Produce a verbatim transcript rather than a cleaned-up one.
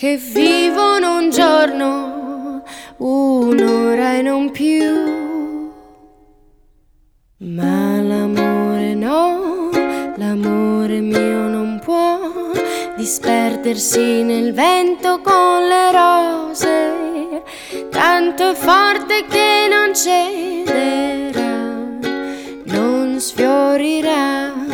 che vivono un giorno, un'ora e non più. Ma l'amore no, l'amore mio non può disperdersi nel vento con le rose, tanto è forte che non cederà, non sfiorirà.